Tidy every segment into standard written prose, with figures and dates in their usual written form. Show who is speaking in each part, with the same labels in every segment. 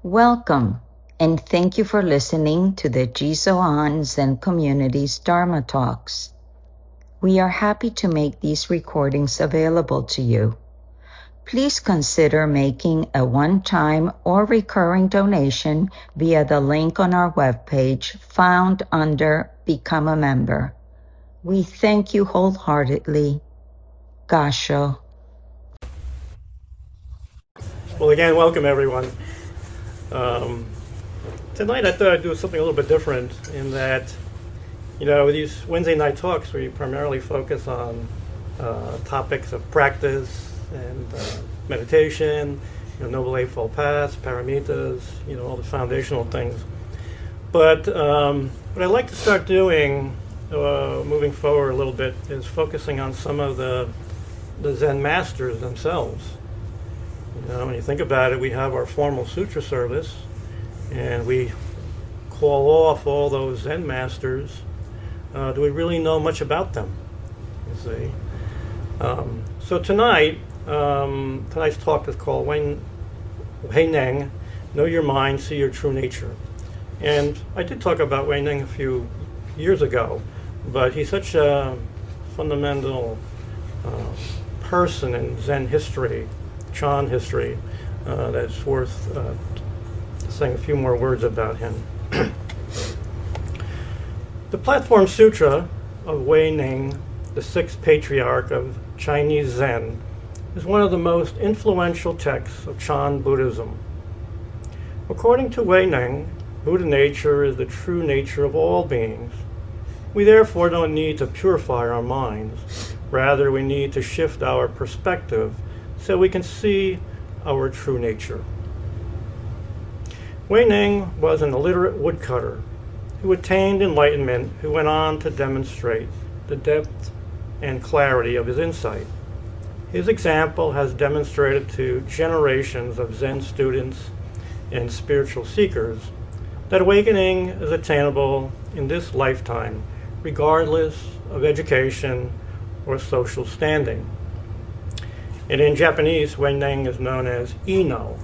Speaker 1: Welcome, and thank you for listening to the Jisoan Zen Community's Dharma Talks. We are happy to make these recordings available to you. Please consider making a one-time or recurring donation via the link on our webpage found under Become a Member. We thank you wholeheartedly. Gasho.
Speaker 2: Well, again, welcome everyone. Tonight I thought I'd do something a little bit different in that, these Wednesday night talks, we primarily focus on topics of practice and meditation, Noble Eightfold Paths, paramitas, all the foundational things. But what I'd like to start doing, moving forward a little bit, is focusing on some of the Zen masters themselves. When you think about it, we have our formal sutra service, and we call off all those Zen masters. Do we really know much about them? You see. So tonight's talk is called Huineng, Know Your Mind, See Your True Nature. And I did talk about Huineng a few years ago, but he's such a fundamental person in Zen history, Chan history, that it's worth saying a few more words about him. The Platform Sutra of Huineng, the sixth patriarch of Chinese Zen, is one of the most influential texts of Chan Buddhism. According to Huineng, Buddha nature is the true nature of all beings. We therefore don't need to purify our minds. Rather, we need to shift our perspective so we can see our true nature. Huineng was an illiterate woodcutter who attained enlightenment, who went on to demonstrate the depth and clarity of his insight. His example has demonstrated to generations of Zen students and spiritual seekers that awakening is attainable in this lifetime, regardless of education or social standing. And in Japanese, Huineng is known as Ino.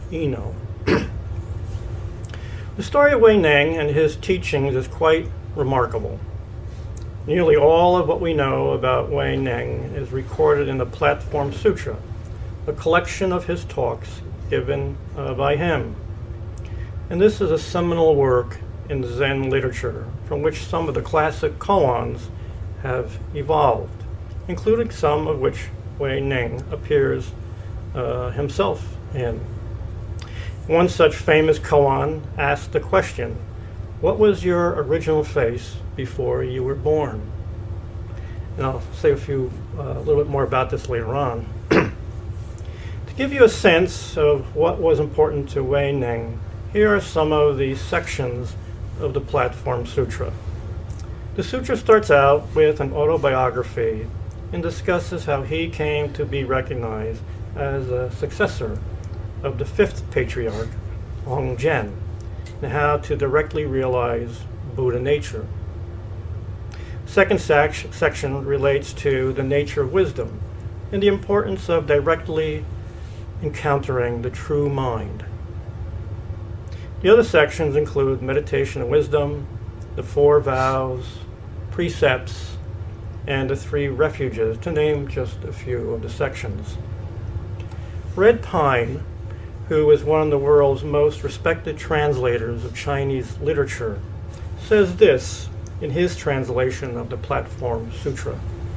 Speaker 2: The story of Huineng and his teachings is quite remarkable. Nearly all of what we know about Huineng is recorded in the Platform Sutra, a collection of his talks given by him. And this is a seminal work in Zen literature from which some of the classic koans have evolved, including some of which Huineng appears himself in. One such famous koan asked the question, "What was your original face before you were born?" And I'll say a little bit more about this later on. To give you a sense of what was important to Huineng, here are some of the sections of the Platform Sutra. The sutra starts out with an autobiography and discusses how he came to be recognized as a successor of the fifth patriarch, Hongzhen, and how to directly realize Buddha nature. Second section relates to the nature of wisdom and the importance of directly encountering the true mind. The other sections include meditation and wisdom, the four vows, precepts, and the three refuges, to name just a few of the sections. Red Pine, who is one of the world's most respected translators of Chinese literature, says this in his translation of the Platform Sutra.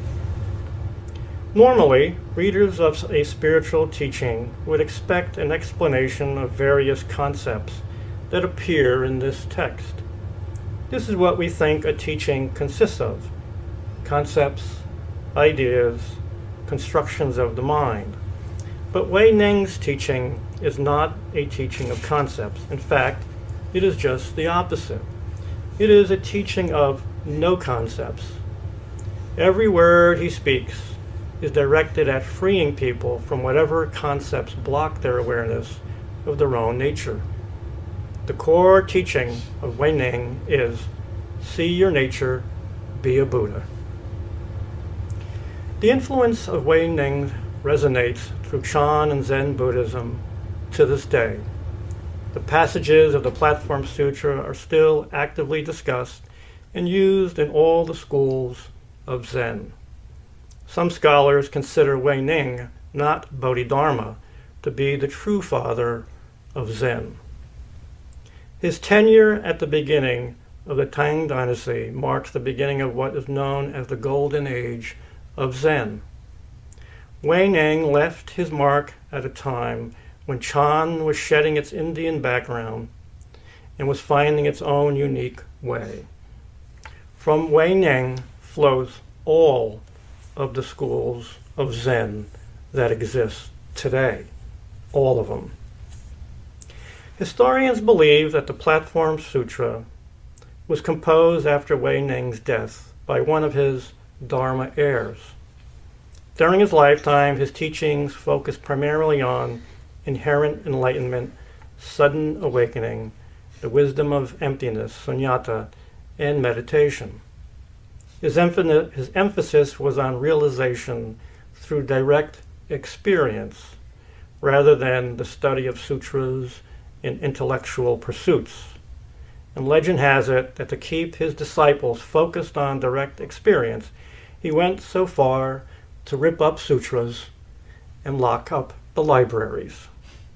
Speaker 2: Normally, readers of a spiritual teaching would expect an explanation of various concepts that appear in this text. This is what we think a teaching consists of: concepts, ideas, constructions of the mind. But Huineng's teaching is not a teaching of concepts. In fact, it is just the opposite. It is a teaching of no concepts. Every word he speaks is directed at freeing people from whatever concepts block their awareness of their own nature. The core teaching of Huineng is, see your nature, be a Buddha. The influence of Huineng resonates through Chan and Zen Buddhism to this day. The passages of the Platform Sutra are still actively discussed and used in all the schools of Zen. Some scholars consider Wei Ning, not Bodhidharma, to be the true father of Zen. His tenure at the beginning of the Tang Dynasty marks the beginning of what is known as the Golden Age of Zen. Wei Ning left his mark at a time when Chan was shedding its Indian background and was finding its own unique way. From Wei Ning flows all of the schools of Zen that exist today, all of them. Historians believe that the Platform Sutra was composed after Wei Ning's death by one of his Dharma heirs. During his lifetime, his teachings focused primarily on inherent enlightenment, sudden awakening, the wisdom of emptiness, sunyata, and meditation. His emphasis was on realization through direct experience rather than the study of sutras and intellectual pursuits. And legend has it that to keep his disciples focused on direct experience, he went so far to rip up sutras and lock up the libraries.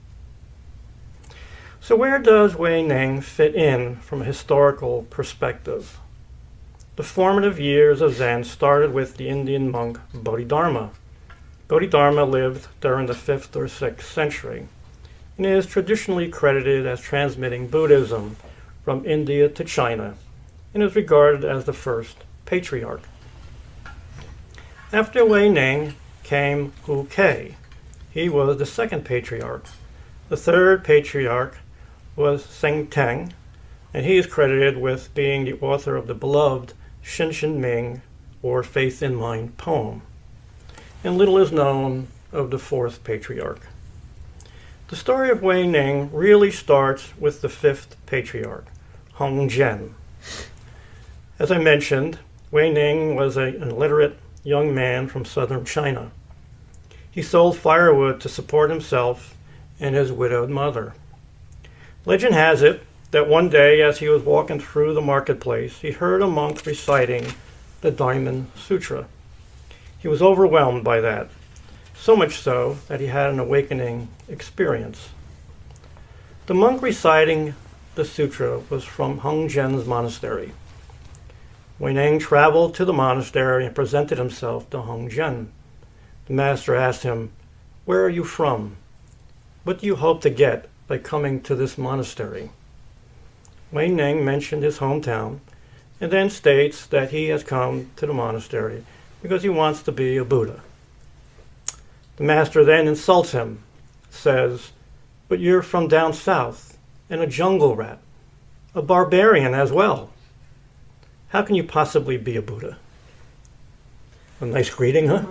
Speaker 2: So where does Wei Ning fit in from a historical perspective? The formative years of Zen started with the Indian monk Bodhidharma. Bodhidharma lived during the 5th or 6th century and is traditionally credited as transmitting Buddhism from India to China and is regarded as the first patriarch. After Wei Ning came Hu Ke. He was the second patriarch. The third patriarch was Seng Teng, and he is credited with being the author of the beloved Xin Xin Ming, or Faith in Mind poem. And little is known of the fourth patriarch. The story of Wei Ning really starts with the fifth patriarch, Hong Zhen. As I mentioned, Wei Ning was an illiterate young man from southern China. He sold firewood to support himself and his widowed mother. Legend has it that one day as he was walking through the marketplace, he heard a monk reciting the Diamond Sutra. He was overwhelmed by that, so much so that he had an awakening experience. The monk reciting the sutra was from Hong Zhen's monastery. Wei Ning traveled to the monastery and presented himself to Hong Zhen. The master asked him, "Where are you from? What do you hope to get by coming to this monastery?" Wei Ning mentioned his hometown and then states that he has come to the monastery because he wants to be a Buddha. The master then insults him, says, "But you're from down south and a jungle rat, a barbarian as well. How can you possibly be a Buddha?" A nice greeting, huh?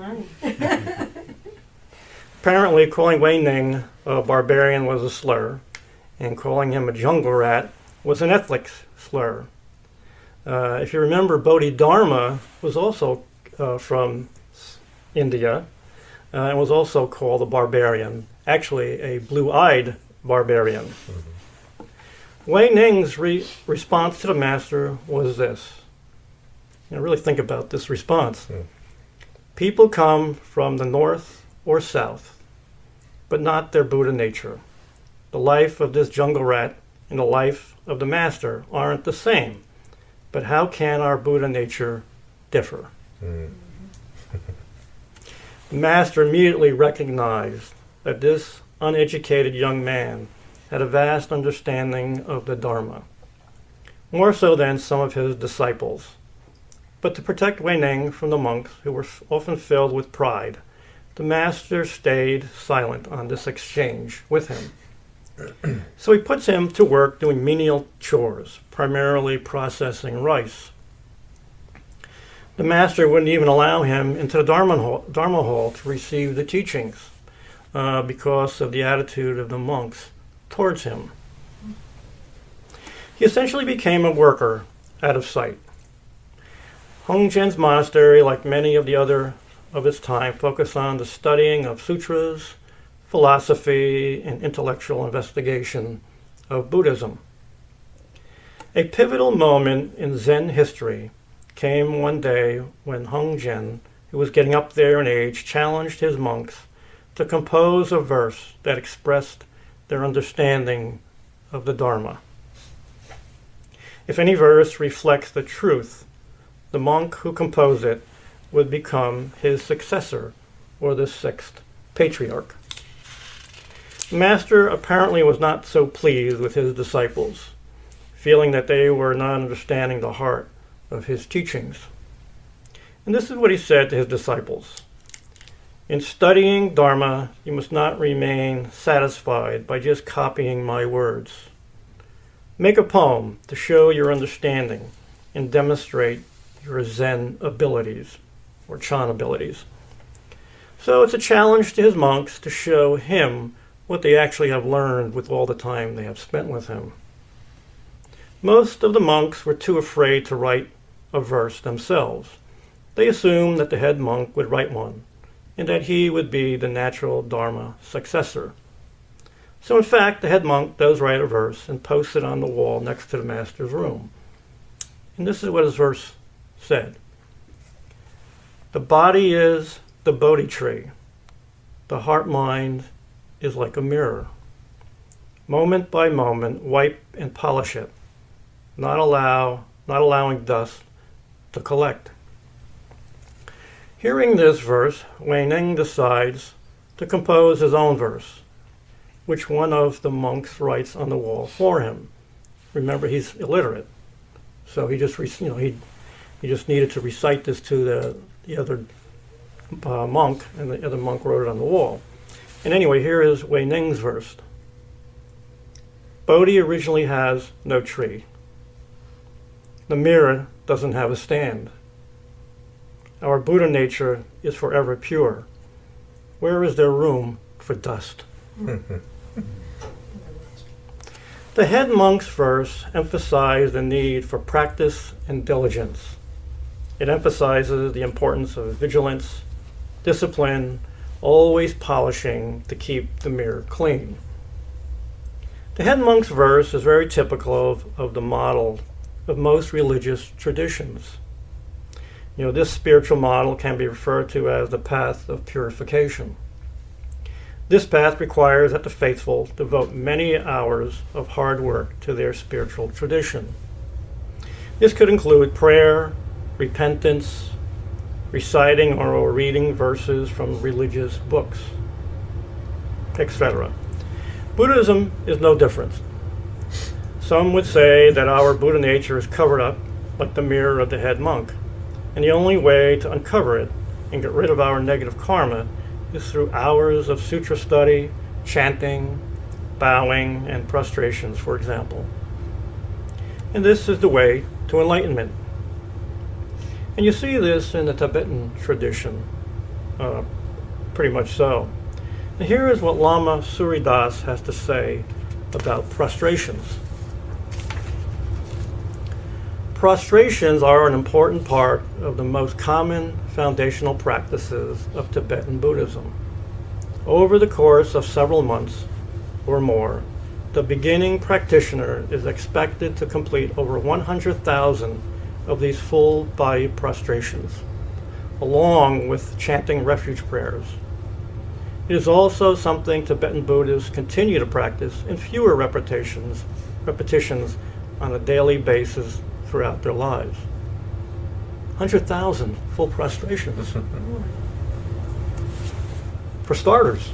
Speaker 2: Apparently, calling Wei Ning a barbarian was a slur, and calling him a jungle rat was an ethnic slur. If you remember, Bodhidharma was also from India and was also called a barbarian, actually a blue-eyed barbarian. Mm-hmm. Wei Ning's response to the master was this. Really think about this response. Mm. People come from the north or south, but not their Buddha nature. The life of this jungle rat and the life of the master aren't the same. But how can our Buddha nature differ? Mm. The master immediately recognized that this uneducated young man had a vast understanding of the Dharma, more so than some of his disciples. But to protect Wei Ning from the monks, who were often filled with pride, the master stayed silent on this exchange with him. So he puts him to work doing menial chores, primarily processing rice. The master wouldn't even allow him into the Dharma hall to receive the teachings because of the attitude of the monks towards him. He essentially became a worker out of sight. Hong Zhen's monastery, like many of the other of its time, focused on the studying of sutras, philosophy, and intellectual investigation of Buddhism. A pivotal moment in Zen history came one day when Hung Jen, who was getting up there in age, challenged his monks to compose a verse that expressed their understanding of the Dharma. If any verse reflects the truth, the monk who composed it would become his successor, or the sixth patriarch. The master apparently was not so pleased with his disciples, feeling that they were not understanding the heart of his teachings. And this is what he said to his disciples. In studying Dharma, you must not remain satisfied by just copying my words. Make a poem to show your understanding and demonstrate your Zen abilities, or Chan abilities. So it's a challenge to his monks to show him what they actually have learned with all the time they have spent with him. Most of the monks were too afraid to write a verse themselves. They assumed that the head monk would write one, and that he would be the natural Dharma successor. So in fact, the head monk does write a verse and posts it on the wall next to the master's room. And this is what his verse said. The body is the Bodhi tree. The heart-mind is like a mirror. Moment by moment, wipe and polish it, not allowing dust to collect. Hearing this verse, Wei Ning decides to compose his own verse, which one of the monks writes on the wall for him. Remember, he's illiterate, so he just needed to recite this to the other monk, and the other monk wrote it on the wall. And anyway, here is Wei Ning's verse. Bodhi originally has no tree. The mirror doesn't have a stand. Our Buddha nature is forever pure. Where is there room for dust? The head monk's verse emphasized the need for practice and diligence. It emphasizes the importance of vigilance, discipline, always polishing to keep the mirror clean. The head monk's verse is very typical of the model of most religious traditions. This spiritual model can be referred to as the path of purification. This path requires that the faithful devote many hours of hard work to their spiritual tradition. This could include prayer, repentance, reciting or reading verses from religious books, etc. Buddhism is no different. Some would say that our Buddha nature is covered up like the mirror of the head monk, and the only way to uncover it and get rid of our negative karma is through hours of sutra study, chanting, bowing, and prostrations, for example. And this is the way to enlightenment. And you see this in the Tibetan tradition, pretty much so. And here is what Lama Suridas has to say about prostrations. Prostrations are an important part of the most common foundational practices of Tibetan Buddhism. Over the course of several months or more, the beginning practitioner is expected to complete over 100,000 of these full body prostrations, along with chanting refuge prayers. It is also something Tibetan Buddhists continue to practice in fewer repetitions on a daily basis throughout their lives. 100,000 full prostrations. For starters.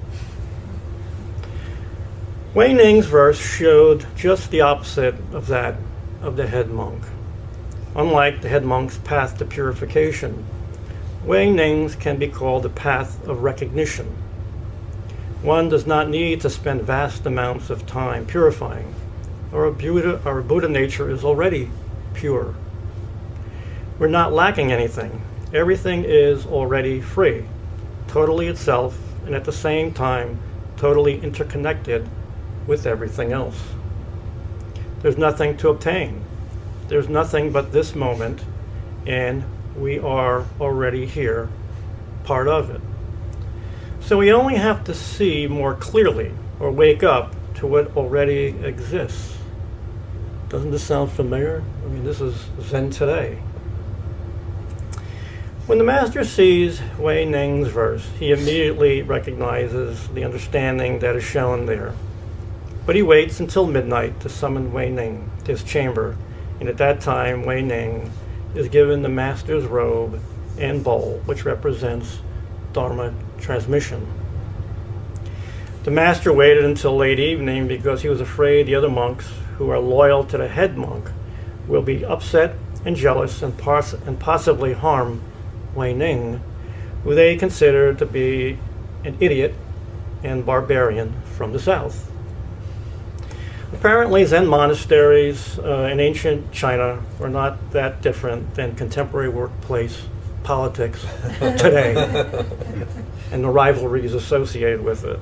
Speaker 2: Wei Ning's verse showed just the opposite of that of the head monk. Unlike the head monk's path to purification, Wei Ning's can be called the path of recognition. One does not need to spend vast amounts of time purifying. Our Buddha nature is already pure. We're not lacking anything. Everything is already free, totally itself, and at the same time, totally interconnected with everything else. There's nothing to obtain. There's nothing but this moment, and we are already here, part of it. So we only have to see more clearly, or wake up, to what already exists. Doesn't this sound familiar? I mean, this is Zen today. When the master sees Wei Ning's verse, he immediately recognizes the understanding that is shown there. But he waits until midnight to summon Wei Ning to his chamber, and at that time Wei Ning is given the master's robe and bowl, which represents Dharma transmission. The master waited until late evening because he was afraid the other monks who are loyal to the head monk will be upset and jealous and possibly harm Wei Ning, who they consider to be an idiot and barbarian from the south. Apparently, Zen monasteries in ancient China were not that different than contemporary workplace politics today and the rivalries associated with it.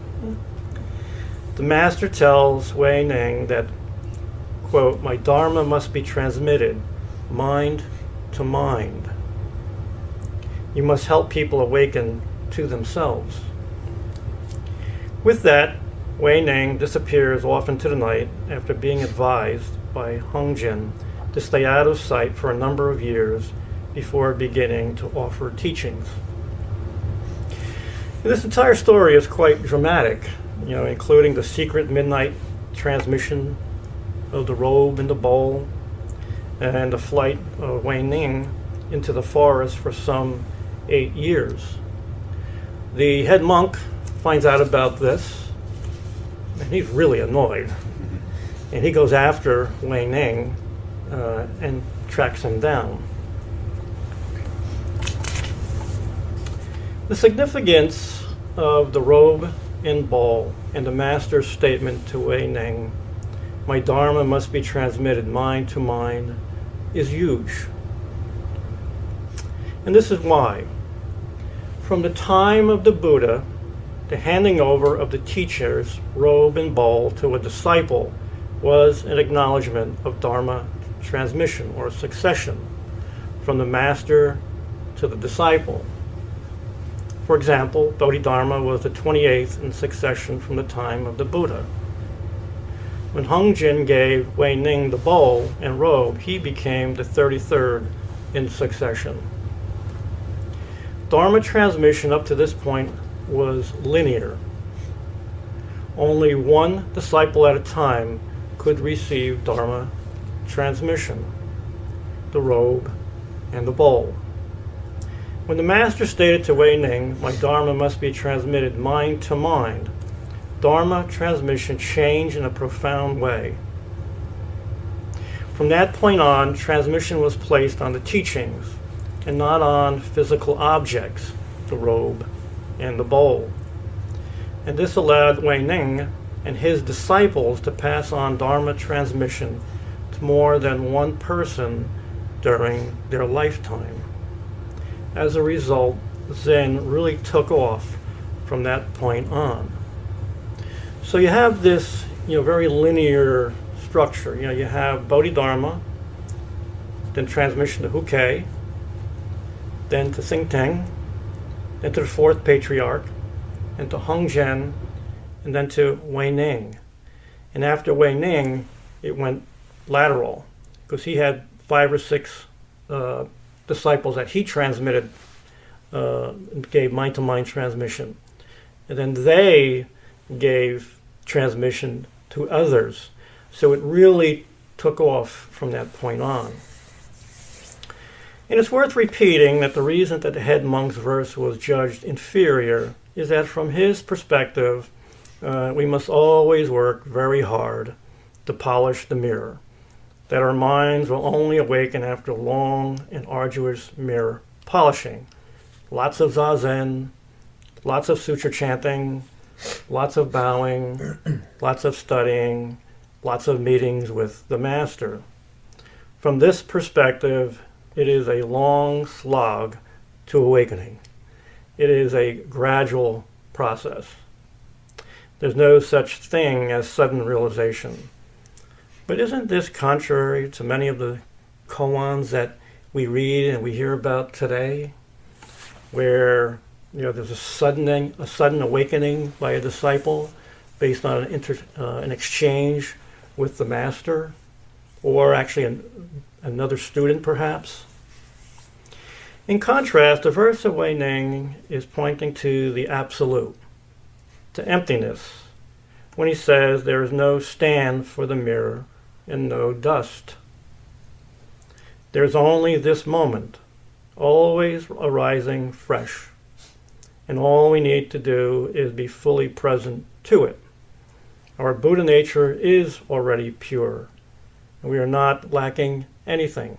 Speaker 2: The master tells Wei Ning that, quote, "My Dharma must be transmitted mind to mind. You must help people awaken to themselves." With that, Wei Ning disappears off into the night after being advised by Heng Jin to stay out of sight for a number of years before beginning to offer teachings. This entire story is quite dramatic, including the secret midnight transmission of the robe and the bowl, and the flight of Wei Ning into the forest for some 8 years. The head monk finds out about this, and he's really annoyed. And he goes after Wei Ning and tracks him down. The significance of the robe and bowl and the master's statement to Wei Ning, "My Dharma must be transmitted mind to mind," is huge. And this is why. From the time of the Buddha, the handing over of the teacher's robe and bowl to a disciple was an acknowledgement of Dharma transmission or succession from the master to the disciple. For example, Bodhidharma was the 28th in succession from the time of the Buddha. When Heng Jin gave Wei Ning the bowl and robe, he became the 33rd in succession. Dharma transmission up to this point was linear. Only one disciple at a time could receive Dharma transmission, the robe and the bowl. When the master stated to Wei Ning, "My Dharma must be transmitted mind to mind," Dharma transmission changed in a profound way. From that point on, transmission was placed on the teachings and not on physical objects, the robe and the bowl. And this allowed Wei Ning and his disciples to pass on Dharma transmission to more than one person during their lifetime. As a result, Zen really took off from that point on. So you have this, very linear structure. You have Bodhidharma, then transmission to Hu-Kei, then to Xing-Teng, then to the fourth patriarch, and to Heng Jin, and then to Wei Ning. And after Wei Ning, it went lateral, because he had 5 or 6 disciples that he transmitted, gave mind-to-mind transmission. And then they gave transmission to others. So it really took off from that point on. And it's worth repeating that the reason that the head monk's verse was judged inferior is that from his perspective, we must always work very hard to polish the mirror, that our minds will only awaken after long and arduous mirror polishing. Lots of zazen, lots of sutra chanting, lots of bowing, lots of studying, lots of meetings with the master. From this perspective, it is a long slog to awakening. It is a gradual process. There's no such thing as sudden realization. But isn't this contrary to many of the koans that we read and we hear about today, where there's a sudden awakening by a disciple, based on an exchange with the master, or actually another student perhaps. In contrast, the verse of Wei Ning is pointing to the absolute, to emptiness, when he says there is no stand for the mirror and no dust. There's only this moment, always arising fresh, and all we need to do is be fully present to it. Our Buddha nature is already pure, and we are not lacking anything.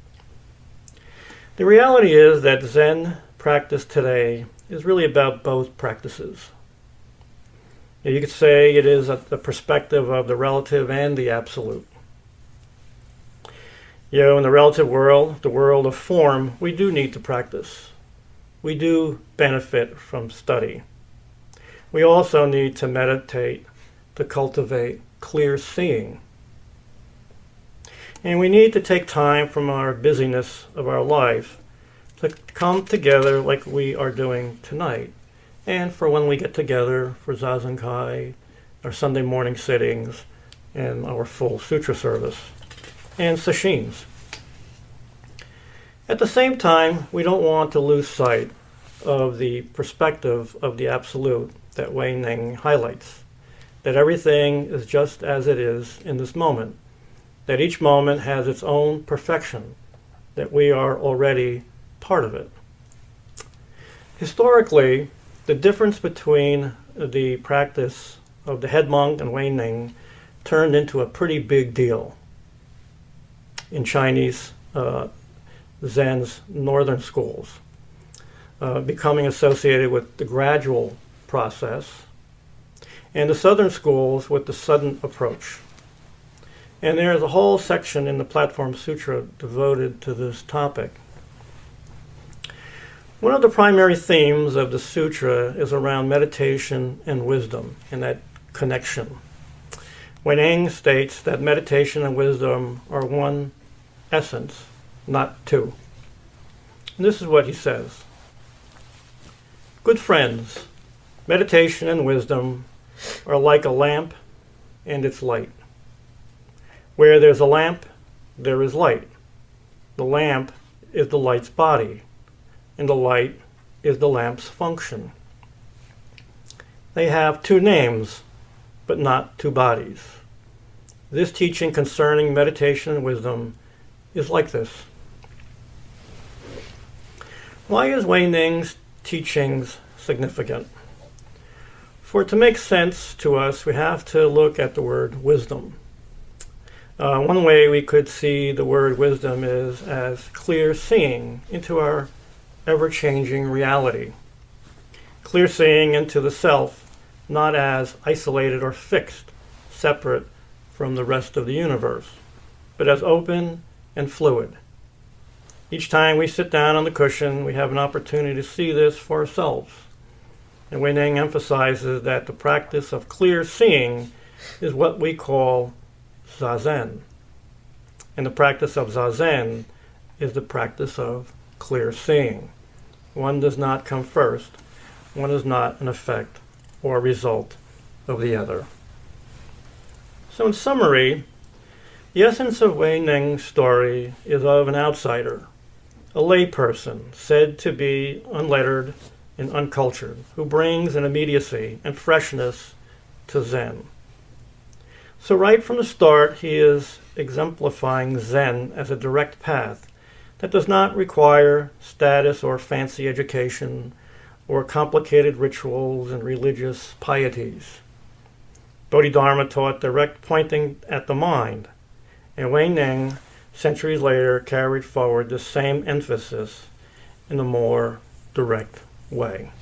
Speaker 2: The reality is that Zen practice today is really about both practices. You could say it is the perspective of the relative and the absolute. In the relative world, the world of form, we do need to practice. We do benefit from study. We also need to meditate to cultivate clear seeing. And we need to take time from our busyness of our life to come together like we are doing tonight. And for when we get together for Zazenkai, our Sunday morning sittings, and our full sutra service, and sashins. At the same time, we don't want to lose sight of the perspective of the absolute that Wei Ning highlights, that everything is just as it is in this moment, that each moment has its own perfection, that we are already part of it. Historically, the difference between the practice of the head monk and Wei Ning turned into a pretty big deal in Chinese Zen's northern schools, becoming associated with the gradual process, and the southern schools with the sudden approach. And there's a whole section in the Platform Sutra devoted to this topic. One of the primary themes of the sutra is around meditation and wisdom, and that connection. Wei Ning states that meditation and wisdom are one essence, not two. And this is what he says. Good friends, meditation and wisdom are like a lamp and its light. Where there's a lamp, there is light. The lamp is the light's body, and the light is the lamp's function. They have two names, but not two bodies. This teaching concerning meditation and wisdom is like this. Why is Wei Ning's teachings significant? For it to make sense to us, we have to look at the word wisdom. One way we could see the word wisdom is as clear seeing into our ever-changing reality. Clear seeing into the self, not as isolated or fixed, separate from the rest of the universe, but as open and fluid. Each time we sit down on the cushion, we have an opportunity to see this for ourselves. And Wei Ning emphasizes that the practice of clear seeing is what we call Zazen. And the practice of Zazen is the practice of clear seeing. One does not come first. One is not an effect or a result of the other. So in summary, the essence of Wei Ning's story is of an outsider, a layperson said to be unlettered and uncultured, who brings an immediacy and freshness to Zen. So right from the start, he is exemplifying Zen as a direct path that does not require status or fancy education or complicated rituals and religious pieties. Bodhidharma taught direct pointing at the mind, and Wei Ning, centuries later, carried forward the same emphasis in a more direct way.